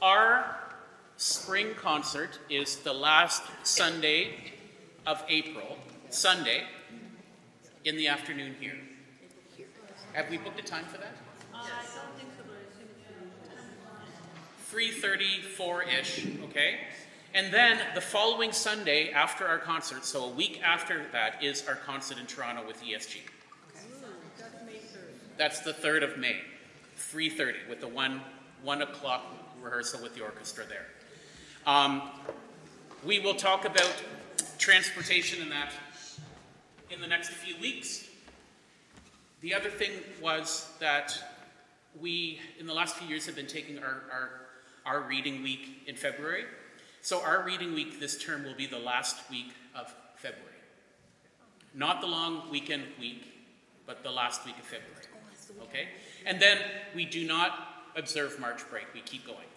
our spring concert is the last Sunday of April, Sunday, in the afternoon here. Have we booked a time for that? I don't think so, but I assume it's 3:34-ish, okay? And then the following Sunday after our concert, so a week after that, is our concert in Toronto with ESG. that's May 3rd. That's the 3rd of May, 3:30, with the 1 o'clock rehearsal with the orchestra there. We will talk about transportation and that in the next few weeks. The other thing was that we, in the last few years, have been taking our reading week in February. So our reading week this term will be the last week of February. Not the long weekend week, but the last week of February. Okay? And then we do not observe March break. We keep going.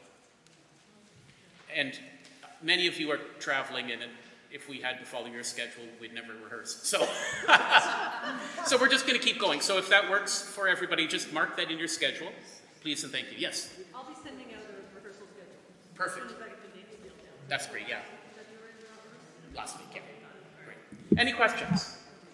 And many of you are traveling, and if we had to follow your schedule, we'd never rehearse. So, so we're just going to keep going. So if that works for everybody, just mark that in your schedule, please and thank you. Yes? I'll be sending out a rehearsal schedule. Perfect. As soon as I get the date nailed down. That's great, yeah. Last week, yeah. Great. Any questions?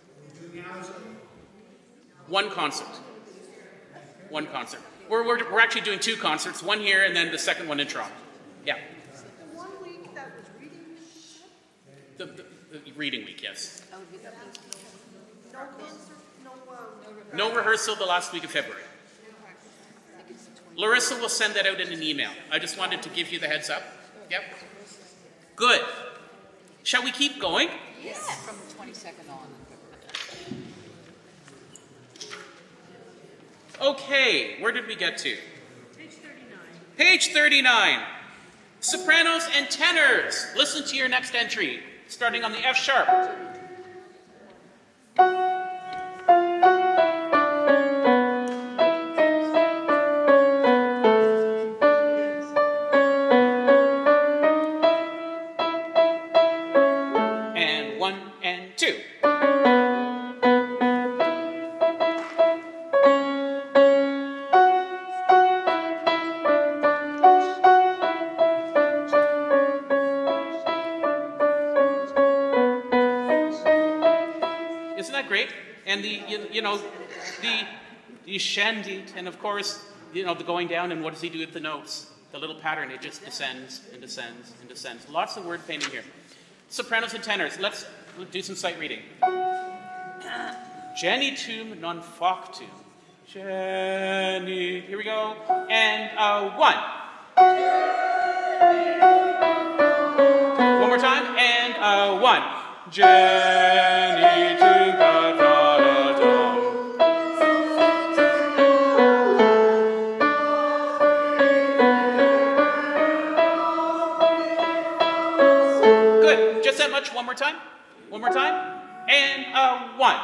One concert. One concert. We're actually doing 2 concerts, one here and then the second one in Toronto. Yeah. The 1 week that was reading, The reading week, yes. no concert, No rehearsal the last week of February. Larissa will send that out in an email. I just wanted to give you the heads up. Yep. Good. Shall we keep going? Yeah, from the 22nd on. Okay, where did we get to? Page 39. Page 39. Sopranos and tenors. Listen to your next entry, starting on the F sharp. And 1 and 2. Great, and the shandit, and of course, the going down, and what does he do with the notes? The little pattern, it just descends and descends and descends. Lots of word painting here. Sopranos and tenors. Let's do some sight reading. Genitum non factum. Geni. Here we go. And 1. One more time. And 1. Genitum. One more time. One more time. And 1.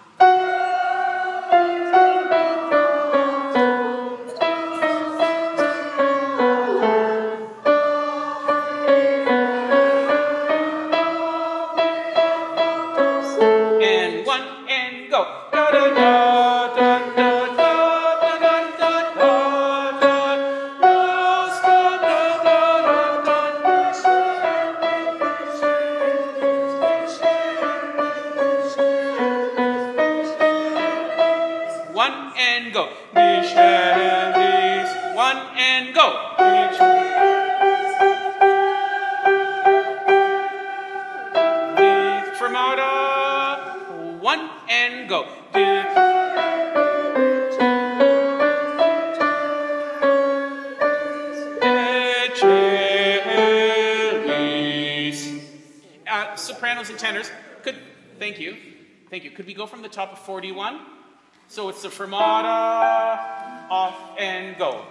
And 1 and go. Da, da, da, da, da, da, da, da, da, da, go. 1 and go. Fermata. 1 and go. Sopranos and tenors. Thank you. Could we go from the top of 41? So it's the fermata, off, and go.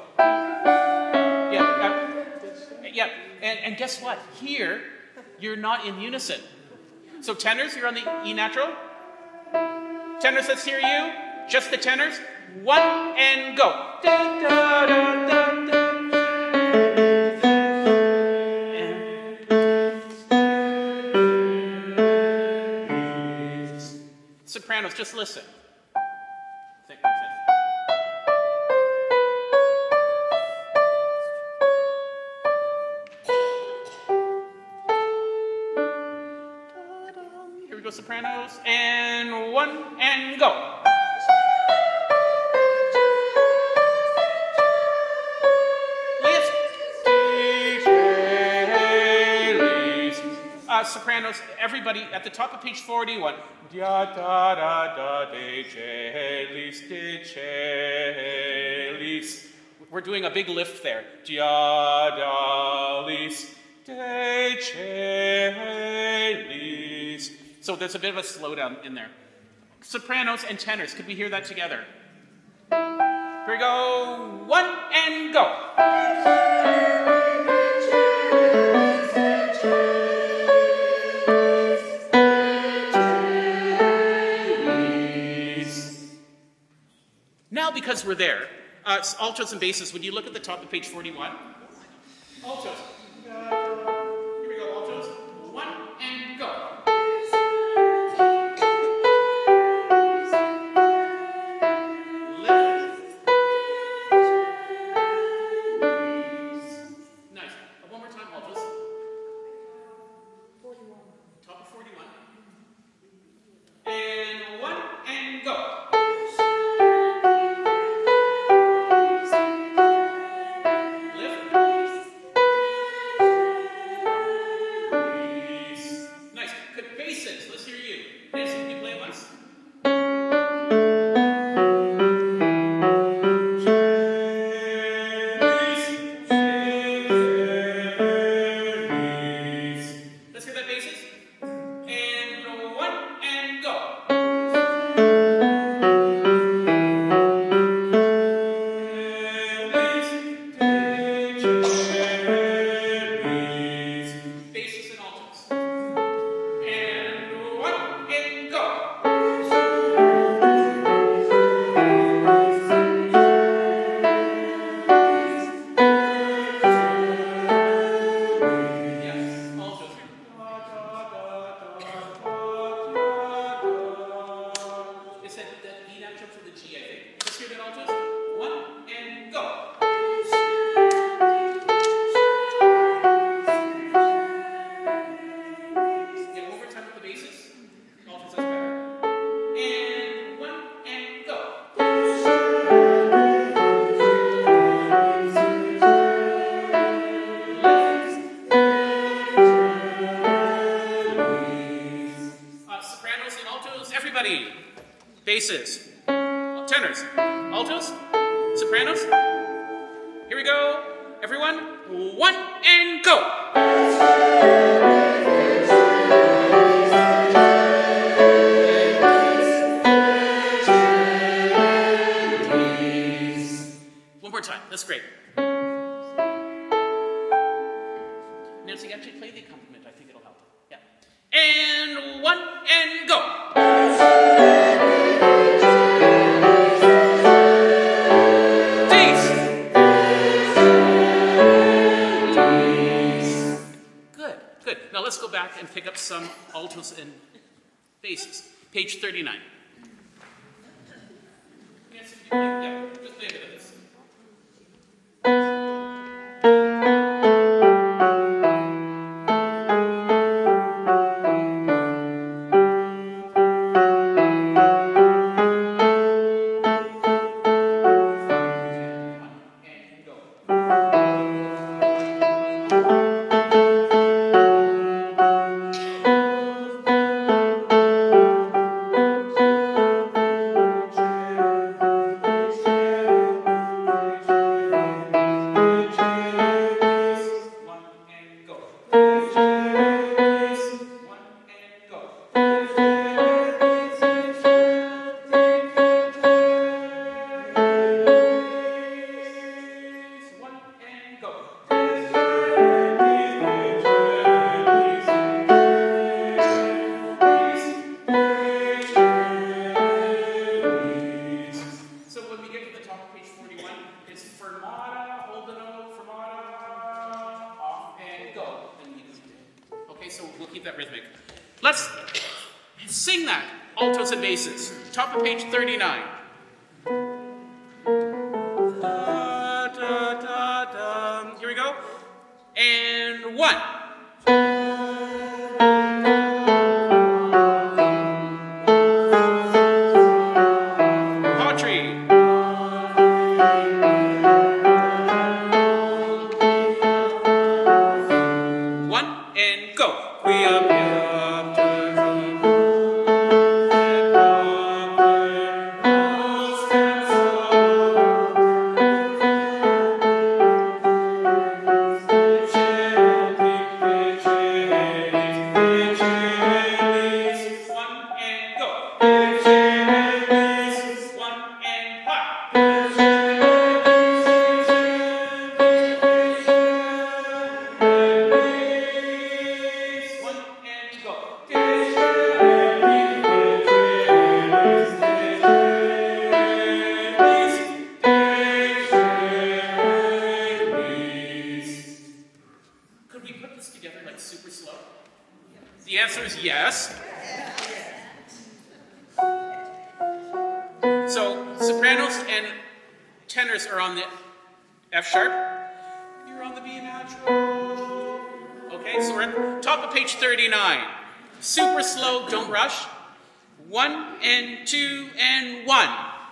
Yeah. And guess what? Here, you're not in unison. So tenors, you're on the E natural. Tenors, let's hear you. Just the tenors. 1 and go. Da, da, da, da, da. Sopranos, just listen. sopranos. And 1, and go. Sopranos, everybody at the top of page 41. Da da da da de celis, de celis. We're doing a big lift there. Diadalis, de celis. So there's a bit of a slowdown in there. Sopranos and tenors, could we hear that together? Here we go. 1, and go. Now, because we're there, altos and basses, would you look at the top of page 41? Altos. Here we go, altos. 1, and go. Lift. Nice. One more time, altos. 41. Top of 41. And 1, and go. Basses, tenors, altos, sopranos. Here we go, everyone. 1, and go. One more time. That's great. Nancy, actually play the accompaniment. I think it'll help. Yeah. And 1, and go. Let's go back and pick up some altos and basses. Page 39. Yes, yeah, just play a bit of this. Let's sing that, altos and basses. Top of page 39. Da, da, da, da. Here we go. And 1. Could we put this together like super slow? The answer is yes. So sopranos and tenors are on the F sharp. You're on the B natural. Okay, so we're at top of page 39. Super slow, don't rush. 1 and 2 and 1.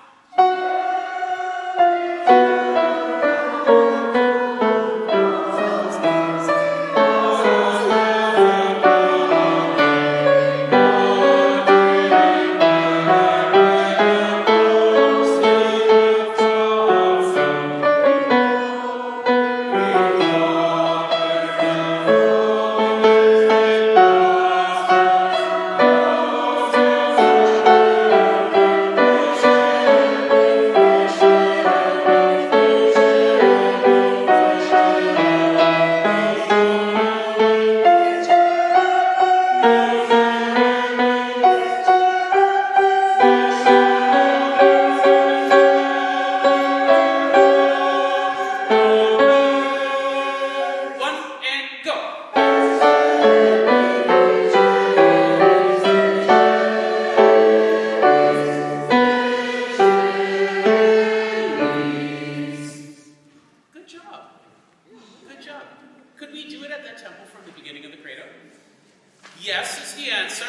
Could we do it at that tempo from the beginning of the credo? Yes is the answer.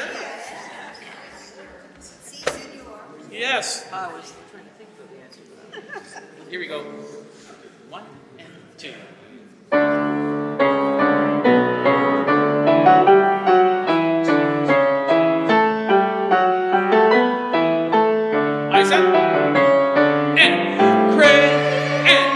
Yes. I was trying to think of the answer to that. Here we go. 1 and 2. Isaac. And pray and.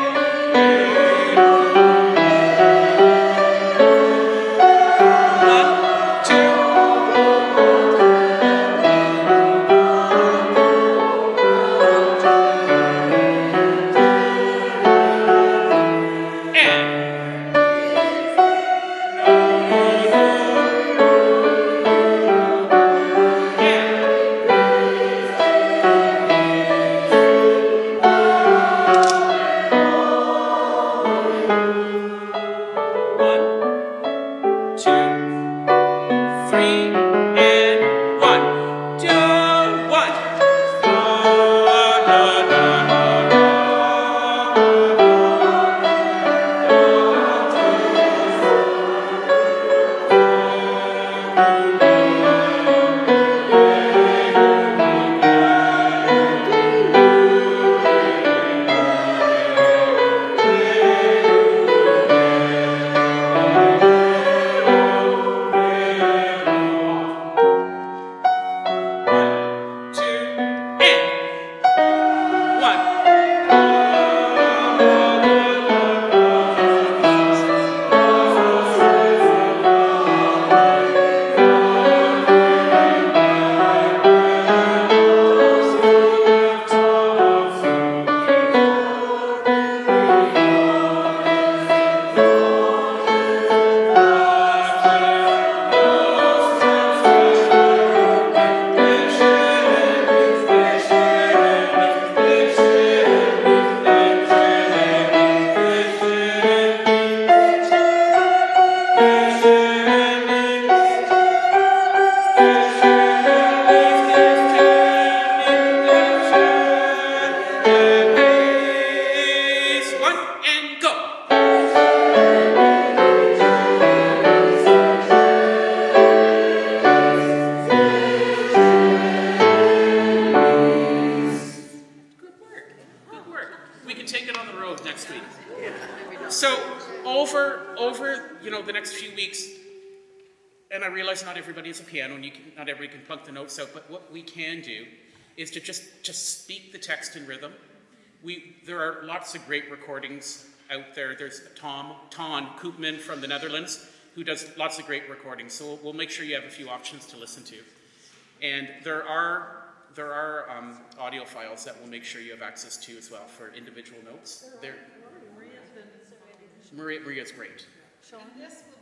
The next few weeks, and I realize not everybody has a piano and not everybody can plunk the notes out, but what we can do is to just speak the text in rhythm. There are lots of great recordings out there. There's Ton Koopman from the Netherlands, who does lots of great recordings. So we'll make sure you have a few options to listen to. And there are audio files that we'll make sure you have access to as well for individual notes. Maria's great. And this